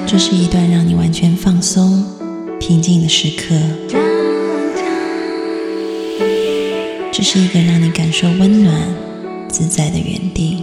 这是一段让你完全放松、平静的时刻。这是一个让你感受温暖、自在的园地。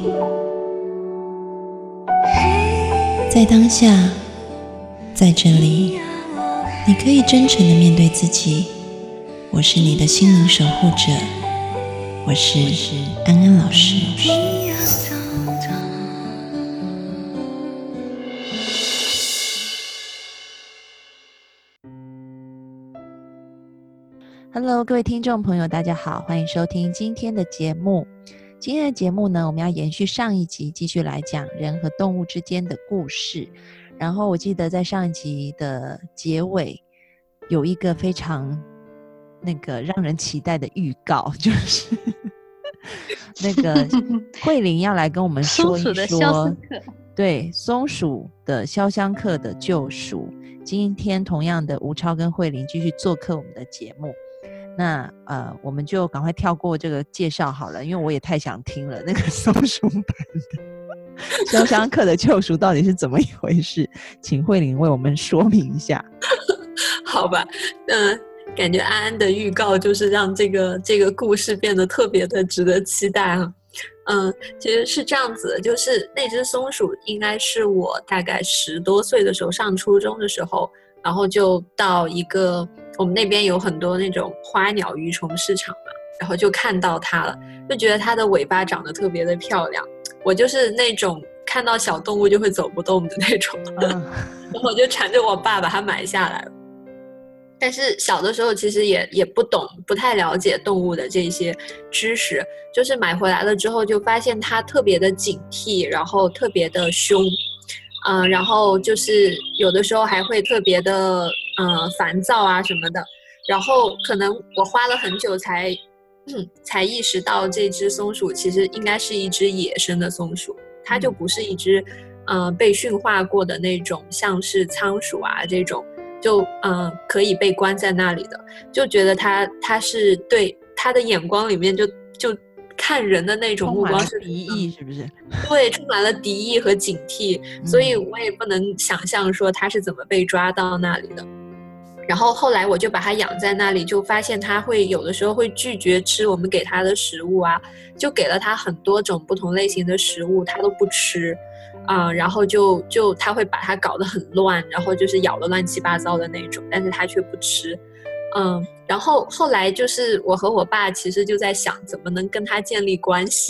在当下，在这里，你可以真诚地面对自己。我是你的心灵守护者，我是安安老师。Hello， 各位听众朋友，大家好，欢迎收听今天的节目。今天的节目呢，我们要延续上一集，继续来讲人和动物之间的故事。然后我记得在上一集的结尾有一个非常让人期待的预告，就是那个慧玲要来跟我们说一说松鼠的肖申克， 对，松鼠的肖申克的救赎。今天同样的，吴超跟慧玲继续做客我们的节目。那我们就赶快跳过这个介绍好了，因为我也太想听了那个松鼠版的肖申克的救赎到底是怎么一回事，请慧玲为我们说明一下。 好吧，感觉安安的预告就是让这个故事变得特别的值得期待啊。其实是这样子的，就是那只松鼠应该是我大概10多岁的时候，上初中的时候，然后就到一个我们那边有很多那种花鸟鱼虫市场嘛，然后就看到它了，就觉得它的尾巴长得特别的漂亮。我就是那种看到小动物就会走不动的那种，然后我就缠着我爸把它买下来了。但是小的时候其实也不懂，不太了解动物的这些知识，就是买回来了之后就发现它特别的警惕，然后特别的凶，然后就是有的时候还会特别的烦躁啊什么的。然后可能我花了很久才意识到这只松鼠其实应该是一只野生的松鼠，它就不是一只被驯化过的那种像是仓鼠啊这种就可以被关在那里的，就觉得他是对他的眼光里面就看人的那种目光是敌意，是不是？ 对，充满了敌意和警惕，所以我也不能想象说他是怎么被抓到那里的。然后后来我就把它养在那里，就发现它会有的时候会拒绝吃我们给它的食物啊，就给了它很多种不同类型的食物，它都不吃。然后就他会把它搞得很乱，然后就是咬得乱七八糟的那种，但是他却不吃。然后后来就是我和我爸其实就在想怎么能跟他建立关系。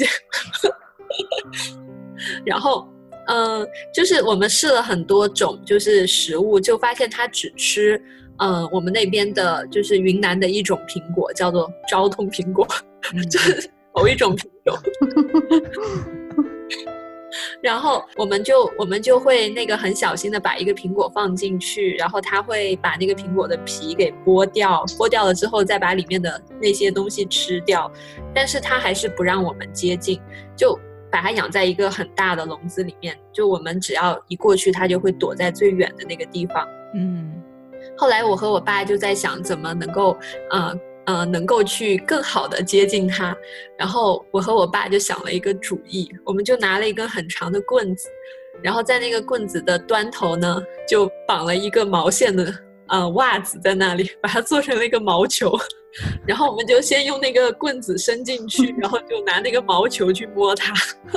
然后就是我们试了很多种就是食物，就发现他只吃我们那边的就是云南的一种苹果，叫做昭通苹果，就是某一种品种。然后我们就会那个很小心的把一个苹果放进去，然后他会把那个苹果的皮给剥掉了之后再把里面的那些东西吃掉，但是他还是不让我们接近，就把它养在一个很大的笼子里面，就我们只要一过去他就会躲在最远的那个地方。后来我和我爸就在想怎么能够去更好的接近它，然后我和我爸就想了一个主意，我们就拿了一根很长的棍子，然后在那个棍子的端头呢就绑了一个毛线的袜子在那里，把它做成了一个毛球，然后我们就先用那个棍子伸进去，然后就拿那个毛球去摸它。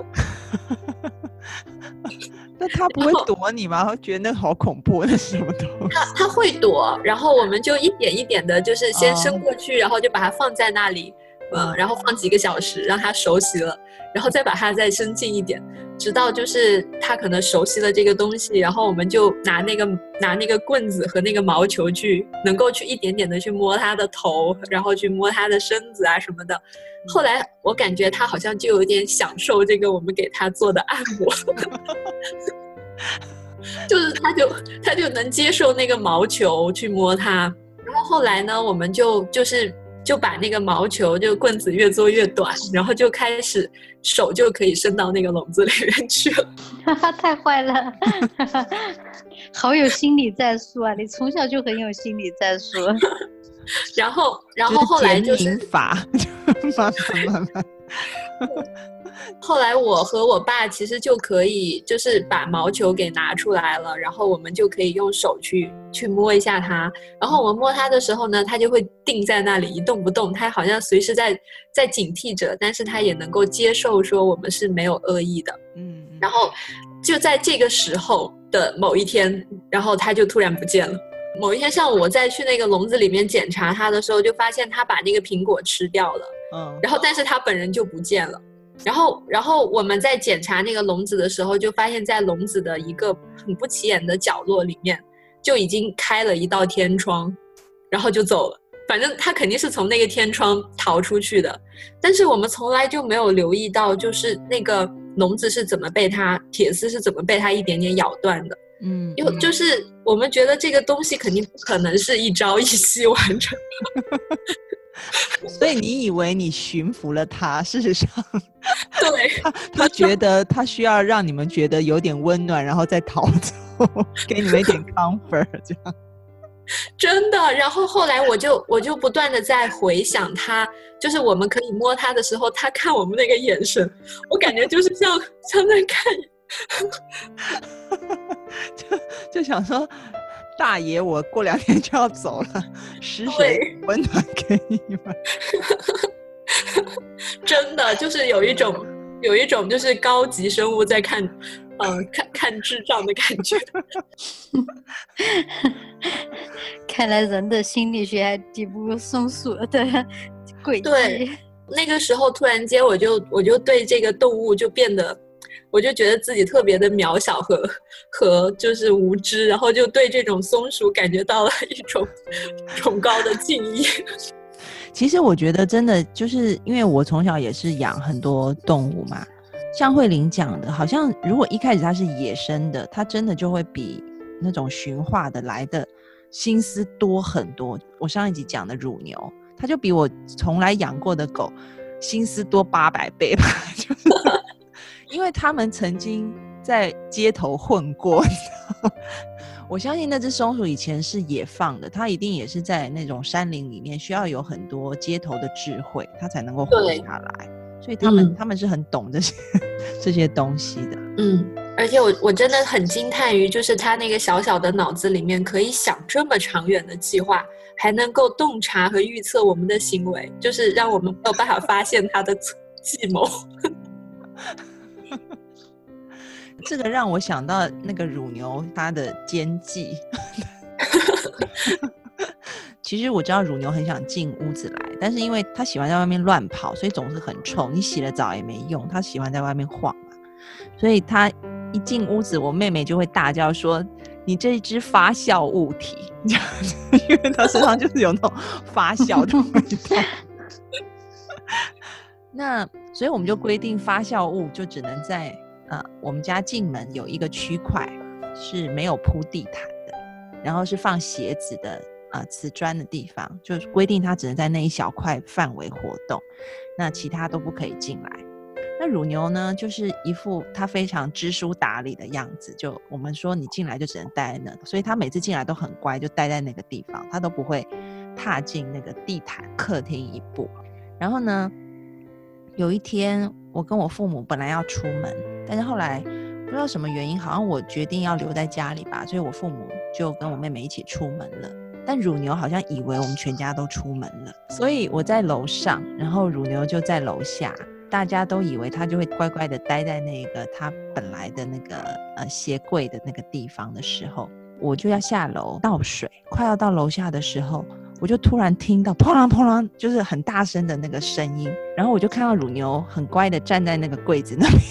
那他不会躲你吗？他觉得那好恐怖，那是什么东西？ 他会躲，然后我们就一点一点的，就是先伸过去，然后就把它放在那里，然后放几个小时，让它熟悉了，然后再把它再伸近一点，直到就是它可能熟悉了这个东西，然后我们就拿那个棍子和那个毛球能够去一点点的去摸它的头，然后去摸它的身子啊什么的。后来我感觉它好像就有点享受这个我们给它做的按摩。就是他就能接受那个毛球去摸它，然后后来呢，我们就把那个毛球就棍子越做越短，然后就开始手就可以伸到那个笼子里面去了。 太坏了。好有心理战术啊，你从小就很有心理战术。 然后后来就是减法，慢慢后来我和我爸其实就可以就是把毛球给拿出来了，然后我们就可以用手去摸一下它，然后我们摸它的时候呢，它就会定在那里一动不动，它好像随时在警惕着，但是它也能够接受说我们是没有恶意的。然后就在这个时候的某一天，然后它就突然不见了。某一天上午我再去那个笼子里面检查它的时候，就发现它把那个苹果吃掉了，然后但是它本人就不见了。然后我们在检查那个笼子的时候，就发现在笼子的一个很不起眼的角落里面就已经开了一道天窗，然后就走了。反正它肯定是从那个天窗逃出去的，但是我们从来就没有留意到就是那个笼子是怎么被它铁丝是怎么被它一点点咬断的。就是我们觉得这个东西肯定不可能是一朝一夕完成所以你以为你驯服了他，事实上对他觉得他需要让你们觉得有点温暖，然后再逃走，给你们一点 comfort 这样。 真的。然后后来我就不断的在回想他，就是我们可以摸他的时候，他看我们那个眼神，我感觉就是像在看就想说大爷我过2天就要走了，施谁温暖给你们。 真的就是有一种就是高级生物在看智障的感觉。 看来人的心理学还抵不过松鼠的诡计。 对，那个时候突然间我就对这个动物就变得，我就觉得自己特别的渺小和就是无知，然后就对这种松鼠感觉到了一种崇高的敬意。 其实我觉得真的就是因为我从小也是养很多动物嘛，像慧玲讲的，好像如果一开始它是野生的，它真的就会比那种驯化的来的心思多很多。我上一集讲的乳牛，它就比我从来养过的狗心思多800倍吧，就是因为他们曾经在街头混过。我相信那只松鼠以前是野放的，它一定也是在那种山林里面需要有很多街头的智慧，它才能够活下来。所以他们是很懂这些东西的。 而且我真的很惊叹于，就是他那个小小的脑子里面可以想这么长远的计划，还能够洞察和预测我们的行为，就是让我们没有办法发现他的计谋。 这个让我想到那个乳牛它的奸计。其实我知道乳牛很想进屋子来，但是因为它喜欢在外面乱跑，所以总是很臭，你洗了澡也没用，它喜欢在外面晃嘛，所以它一进屋子，我妹妹就会大叫说你这一只发酵物体，因为它身上就是有那种发酵的味道。那所以我们就规定发酵物就只能在我们家进门有一个区块是没有铺地毯的，然后是放鞋子的瓷砖的地方，就规定它只能在那一小块范围活动，那其他都不可以进来。那乳牛呢，就是一副它非常知书达理的样子，就我们说你进来就只能待在那，所以它每次进来都很乖，就待在那个地方，它都不会踏进那个地毯客厅一步。然后呢，有一天我跟我父母本来要出门，但是后来不知道什么原因，好像我决定要留在家里吧，所以我父母就跟我妹妹一起出门了。但乳牛好像以为我们全家都出门了，所以我在楼上，然后乳牛就在楼下，大家都以为他就会乖乖的待在那个他本来的那个鞋柜的那个地方的时候，我就要下楼倒水，快要到楼下的时候，我就突然听到砰啷砰啷，就是很大声的那个声音，然后我就看到乳牛很乖的站在那个柜子那边。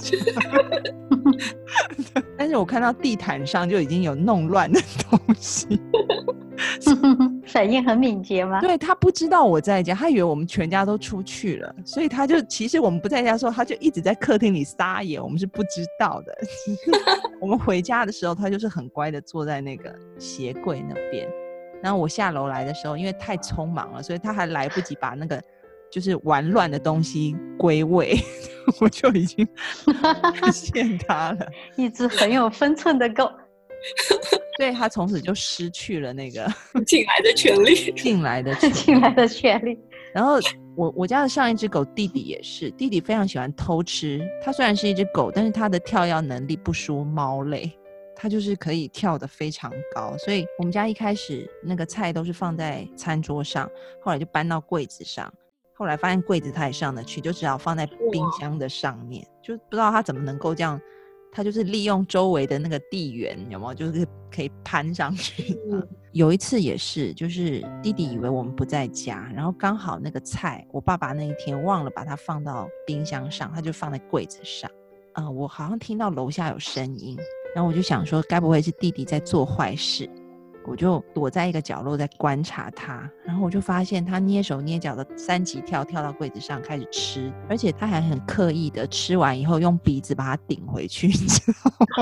但是我看到地毯上就已经有弄乱的东西。 反应很敏捷吗？ 对，他不知道我在家，他以为我们全家都出去了，所以他就其实我们不在家的时候，他就一直在客厅里撒野，我们是不知道的。我们回家的时候，他就是很乖的坐在那个鞋柜那边。然后我下楼来的时候，因为太匆忙了，所以他还来不及把那个就是玩乱的东西归位，我就已经发现他了。 一只很有分寸的狗。 对，他从此就失去了那个进来的权利。 进来的权利。 然后我家的上一只狗弟弟也是，弟弟非常喜欢偷吃，它虽然是一只狗，但是它的跳跃能力不输猫类，它就是可以跳得非常高，所以我们家一开始那个菜都是放在餐桌上，后来就搬到柜子上，后来发现柜子它也上得去，就只好放在冰箱的上面，就不知道它怎么能够这样，它就是利用周围的那个地缘，有没有，就是可以攀上去。有一次也是，就是弟弟以为我们不在家，然后刚好那个菜我爸爸那一天忘了把它放到冰箱上，他就放在柜子上。我好像听到楼下有声音，然后我就想说该不会是弟弟在做坏事，我就躲在一个角落在观察他，然后我就发现他蹑手蹑脚的三级跳到柜子上开始吃，而且他还很刻意的吃完以后用鼻子把它顶回去，你知道吗？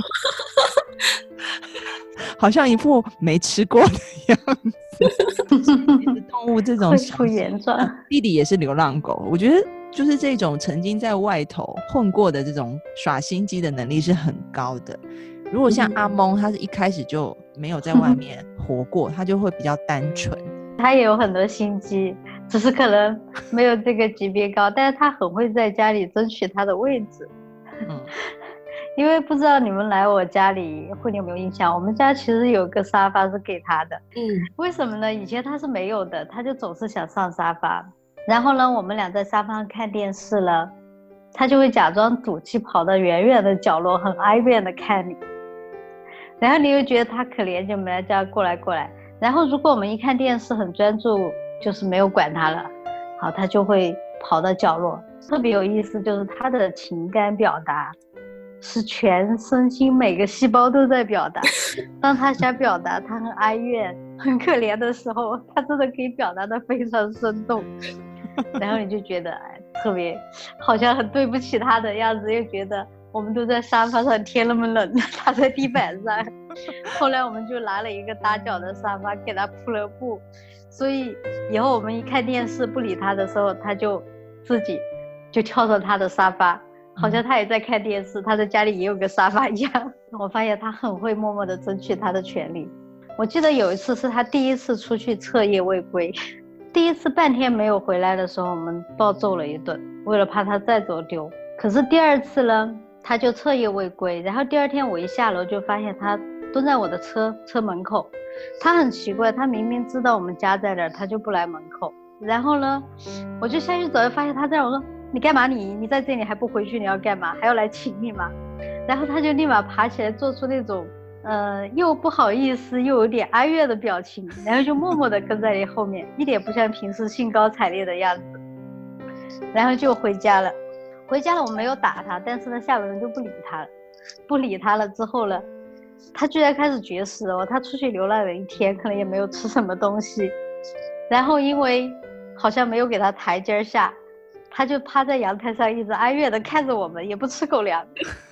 好像一副没吃过的样子。动物这种恢复原状。 弟弟也是流浪狗，我觉得就是这种曾经在外头混过的这种耍心机的能力是很高的。如果像阿蒙，他是一开始就没有在外面活过，他就会比较单纯。 他也有很多心机，只是可能没有这个级别高，但是他很会在家里争取他的位置。因为不知道你们来我家里会有没有印象，我们家其实有个沙发是给他的。为什么呢？以前他是没有的，他就总是想上沙发，然后呢我们俩在沙发上看电视了，他就会假装赌气跑到远远的角落，很哀怨的看你，然后你又觉得他可怜，就没来叫过来，然后如果我们一看电视很专注，就是没有管他了，好，他就会跑到角落。特别有意思就是他的情感表达是全身心每个细胞都在表达。当他想表达他很哀怨很可怜的时候，他真的可以表达得非常生动，然后你就觉得特别好像很对不起他的样子，又觉得我们都在沙发上天那么冷，他在地板上。后来我们就拿了一个搭脚的沙发给他铺了布，所以以后我们一看电视不理他的时候，他就自己就跳上他的沙发，好像他也在看电视，他在家里也有个沙发一样。我发现他很会默默地争取他的权利。我记得有一次是他第一次出去彻夜未归，第一次半天没有回来的时候，我们暴揍了一顿，为了怕他再走丢。可是第二次呢，他就彻夜未归，然后第二天我一下楼就发现他蹲在我的车门口。他很奇怪，他明明知道我们家在这儿，他就不来门口。然后呢我就下去走，发现他在，我说你干嘛，你在这里还不回去，你要干嘛，还要来请你吗？然后他就立马爬起来，做出那种又不好意思又有点哀怨的表情，然后就默默地跟在你后面，一点不像平时兴高采烈的样子。然后就回家了。我没有打他，但是呢下楼人就不理他了之后呢，他居然开始绝食哦。他出去流浪了一天，可能也没有吃什么东西，然后因为好像没有给他台阶下，他就趴在阳台上一直哀怨的看着我们，也不吃狗粮。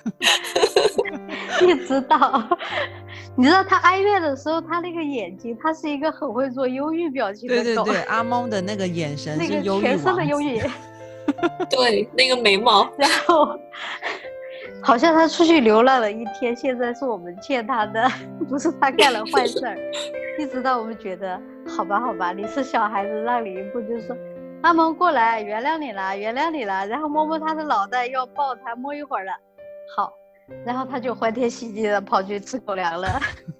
一直到你知道他哀怨的时候，他那个眼睛，他是一个很会做忧郁表情的狗。 对，阿蒙的那个眼神是忧郁王子， 那个全身的忧郁。 对，那个眉毛。 然后好像他出去流浪了一天，现在是我们欠他的，不是他干了坏事儿。一直到我们觉得好吧，你是小孩子，让你一步，就说阿蒙过来，原谅你了，然后摸摸他的脑袋，要抱他摸一会儿了，好，然后他就欢天喜地的跑去吃狗粮了。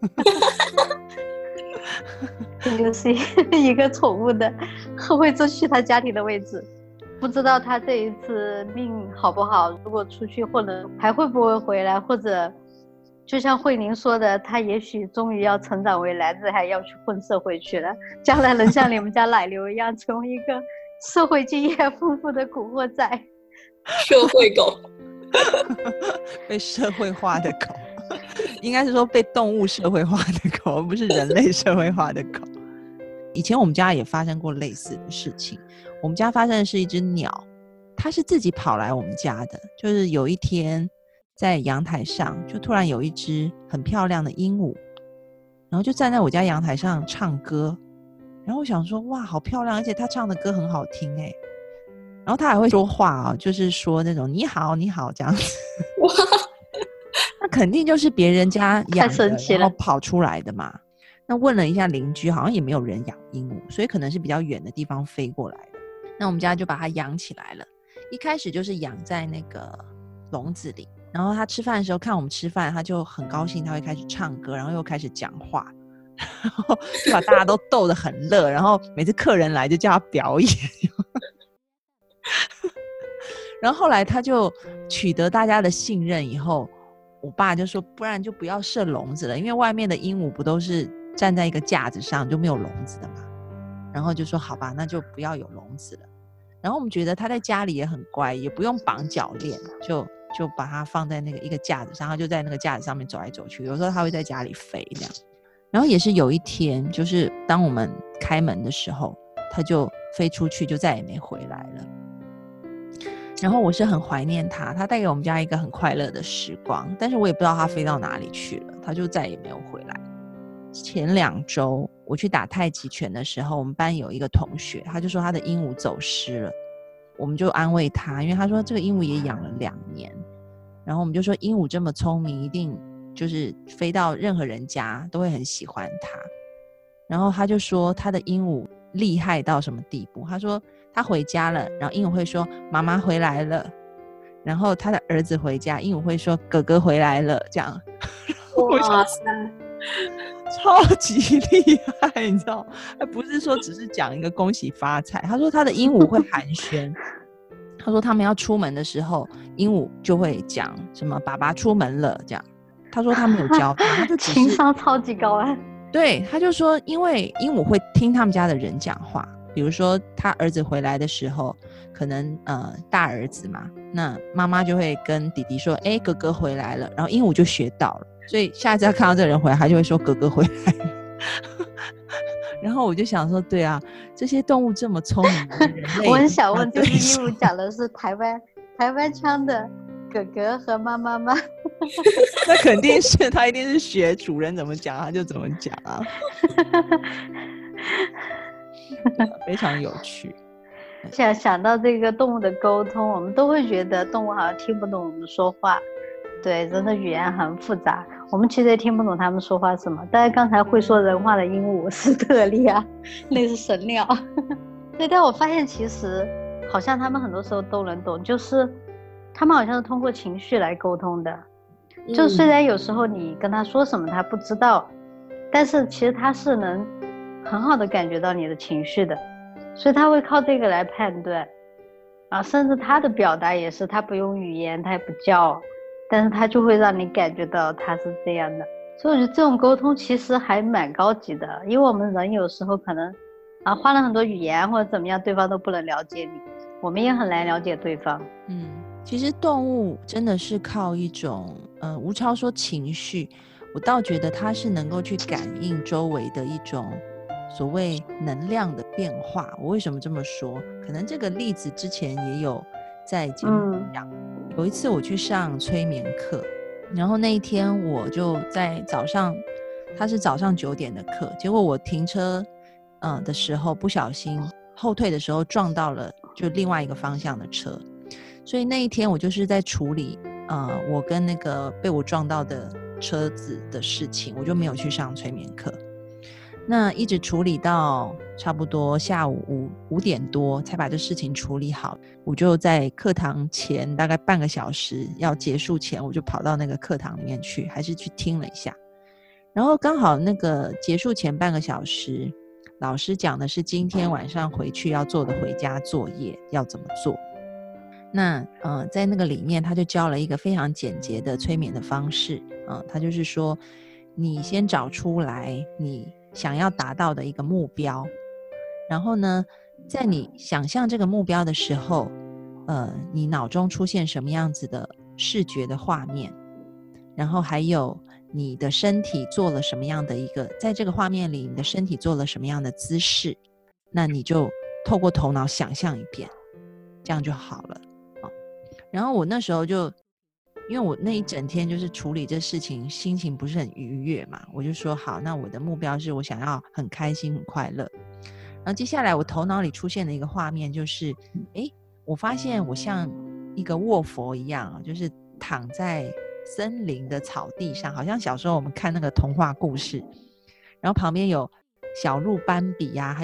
这就是一个宠物的很会争取他家庭的位置。不知道他这一次命好不好，如果出去或者还会不会回来，或者就像慧玲说的，他也许终于要成长为男子汉，要去混社会去了，将来能像你们家奶牛一样成为一个社会经验丰富的古惑仔， 社会狗。 被社会化的狗，应该是说被动物社会化的狗，而不是人类社会化的狗。以前我们家也发生过类似的事情。我们家发生的是一只鸟，它是自己跑来我们家的，就是有一天在阳台上，就突然有一只很漂亮的鹦鹉，然后就站在我家阳台上唱歌。然后我想说，哇，好漂亮，而且它唱的歌很好听欸。然后它还会说话啊，就是说那种你好你好这样子。哇，那肯定就是别人家养的，然后跑出来的嘛。那问了一下邻居，好像也没有人养鹦鹉，所以可能是比较远的地方飞过来的。 那我们家就把它养起来了。一开始就是养在那个笼子里，然后它吃饭的时候看我们吃饭，它就很高兴，它会开始唱歌，然后又开始讲话，然后就把大家都逗得很乐，然后每次客人来就叫它表演然后后来它就取得大家的信任以后，我爸就说不然就不要设笼子了，因为外面的鹦鹉不都是站在一个架子上就没有笼子的嘛，然后就说好吧，那就不要有笼子了。然后我们觉得他在家里也很乖，也不用绑脚链，就把它放在那个一个架子上，他就在那个架子上面走来走去，有时候他会在家里飞这样。然后也是有一天，就是当我们开门的时候，他就飞出去，就再也没回来了。然后我是很怀念他，他带给我们家一个很快乐的时光，但是我也不知道他飞到哪里去了，他就再也没有回来。前2周我去打太极拳的时候，我们班有一个同学，他就说他的鹦鹉走失了，我们就安慰他，因为他说这个鹦鹉也养了2年，然后我们就说鹦鹉这么聪明，一定就是飞到任何人家都会很喜欢它。然后他就说他的鹦鹉厉害到什么地步，他说他回家了，然后鹦鹉会说妈妈回来了，然后他的儿子回家，鹦鹉会说哥哥回来了，这样。 哇塞， 超级厉害，你知道，他不是说只是讲一个恭喜发财，他说他的鹦鹉会寒暄他说他们要出门的时候，鹦鹉就会讲什么爸爸出门了这样。他说他没有教他，他就只是情商超级高啊。 对，他就说因为鹦鹉会听他们家的人讲话，比如说他儿子回来的时候，可能大儿子嘛，那妈妈就会跟弟弟说哥哥回来了，然后鹦鹉就学到了，所以下一次他看到这个人回来，他就会说哥哥回来了然后我就想说对啊，这些动物这么聪明的人类我很想问，就是鹦鹉讲的是台湾腔的哥哥和妈妈吗？ 那肯定是他一定是学主人怎么讲他就怎么讲啊非常有趣。 想到这个动物的沟通，我们都会觉得动物好像听不懂我们说话，对，人的语言很复杂，我们其实也听不懂他们说话什么。但是刚才会说人话的鹦鹉是特例啊，那是神鸟对，但我发现其实好像他们很多时候都能懂，就是他们好像是通过情绪来沟通的，就虽然有时候你跟他说什么他不知道，但是其实他是能很好的感觉到你的情绪的，所以他会靠这个来判断啊，甚至他的表达也是他不用语言，他也不叫，但是他就会让你感觉到他是这样的。所以我觉得这种沟通其实还蛮高级的，因为我们人有时候可能换了很多语言或者怎么样，对方都不能了解你，我们也很难了解对方。 其实动物真的是靠一种吴超说情绪，我倒觉得它是能够去感应周围的一种所谓能量的变化。我为什么这么说？可能这个例子之前也有在节目讲，有一次我去上催眠课，然后那一天我就在早上，他是早上9点的课，结果我停车的时候不小心后退的时候撞到了就另外一个方向的车，所以那一天我就是在处理我跟那个被我撞到的车子的事情，我就没有去上催眠课。那一直处理到差不多下午5点多才把这事情处理好，我就在课堂前大概半个小时要结束前，我就跑到那个课堂里面去，还是去听了一下。然后刚好那个结束前半个小时，老师讲的是今天晚上回去要做的回家作业要怎么做。那在那个里面他就教了一个非常简洁的催眠的方式他就是说你先找出来你想要达到的一个目标，然后呢在你想象这个目标的时候你脑中出现什么样子的视觉的画面，然后还有你的身体做了什么样的一个，在这个画面里你的身体做了什么样的姿势，那你就透过头脑想象一遍，这样就好了然后我那时候就因为我那一整天就是处理这事情心情不是很愉悦嘛，我就说好，那我的目标是我想要很开心很快乐。然后接下来我头脑里出现的一个画面就是我发现我像一个卧佛一样就是躺在森林的草地上，好像小时候我们看那个童话故事，然后旁边有小鹿斑比还有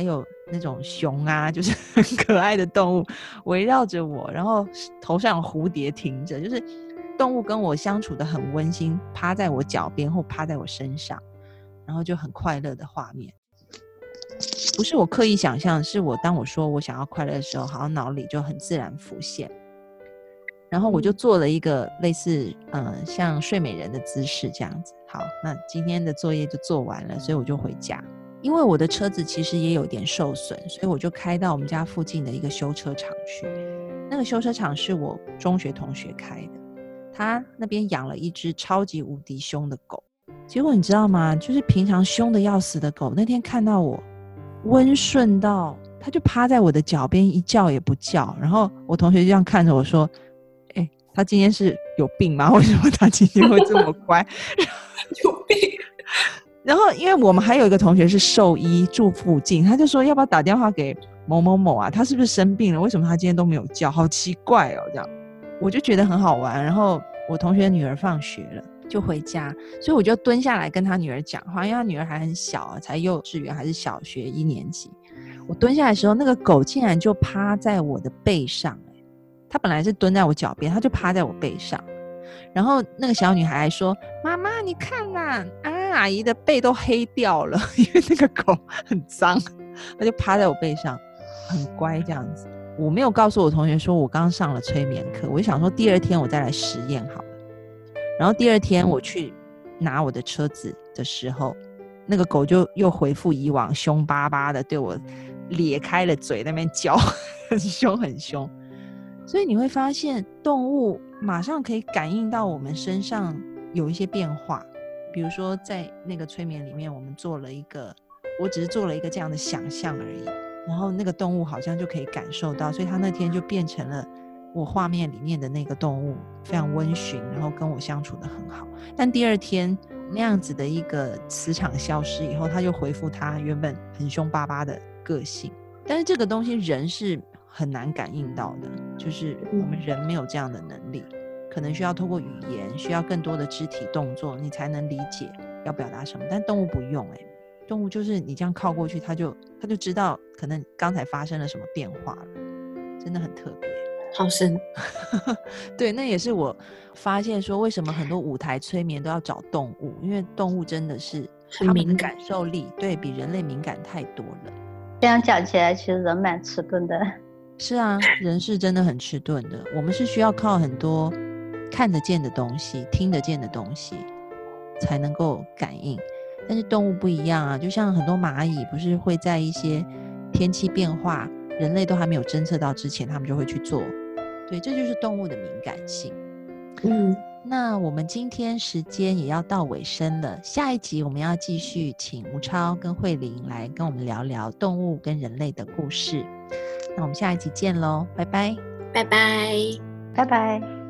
那种熊啊，就是很可爱的动物围绕着我，然后头上有蝴蝶停着，就是动物跟我相处的很温馨，趴在我脚边或趴在我身上，然后就很快乐的画面。不是我刻意想象，是当我说我想要快乐的时候，好像脑里就很自然浮现。然后我就做了一个类似像睡美人的姿势这样子。好，那今天的作业就做完了，所以我就回家。因为我的车子其实也有点受损，所以我就开到我们家附近的一个修车厂去。那个修车厂是我中学同学开的，他那边养了一只超级无敌凶的狗。结果你知道吗？就是平常凶的要死的狗，那天看到我温顺到他就趴在我的脚边一叫也不叫，然后我同学就这样看着我说，他今天是有病吗？为什么他今天会这么乖？ 有病。 然后因为我们还有一个同学是兽医，住附近，他就说要不要打电话给某某某啊，他是不是生病了？为什么他今天都没有叫？好奇怪哦，这样我就觉得很好玩。然后我同学的女儿放学了就回家，所以我就蹲下来跟他女儿讲话，因为他女儿还很小啊，才幼稚园还是小学1年级。我蹲下来的时候，那个狗竟然就趴在我的背上，他本来是蹲在我脚边，他就趴在我背上。然后那个小女孩还说，妈妈你看啊，阿姨的背都黑掉了，因为那个狗很脏，他就趴在我背上很乖这样子。我没有告诉我同学说我刚上了催眠课，我就想说第二天我再来实验好了。然后第二天我去拿我的车子的时候，那个狗就又回复以往凶巴巴的对我咧开了嘴那边叫，很凶很凶。所以你会发现动物马上可以感应到我们身上有一些变化。比如说在那个催眠里面，我只是做了一个这样的想象而已，然后那个动物好像就可以感受到，所以它那天就变成了我画面里面的那个动物，非常温驯，然后跟我相处得很好。但第二天那样子的一个磁场消失以后，它就恢复它原本很凶巴巴的个性。但是这个东西人是很难感应到的，就是我们人没有这样的能力，可能需要透过语言，需要更多的肢体动作，你才能理解要表达什么。但动物不用动物就是你这样靠过去，它就知道可能刚才发生了什么变化了，真的很特别。 好深。 对，那也是我发现说为什么很多舞台催眠都要找动物，因为动物真的是很敏感， 感受力对比人类敏感太多了。 这样讲起来，其实人蛮迟钝的。 是啊，人是真的很迟钝的，我们是需要靠很多看得见的东西、听得见的东西才能够感应。但是动物不一样啊，就像很多蚂蚁不是会在一些天气变化人类都还没有侦测到之前，他们就会去做。对，这就是动物的敏感性。那我们今天时间也要到尾声了，下一集我们要继续请吴超跟慧玲来跟我们聊聊动物跟人类的故事。那我们下一集见咯，拜拜。 拜拜。 拜拜。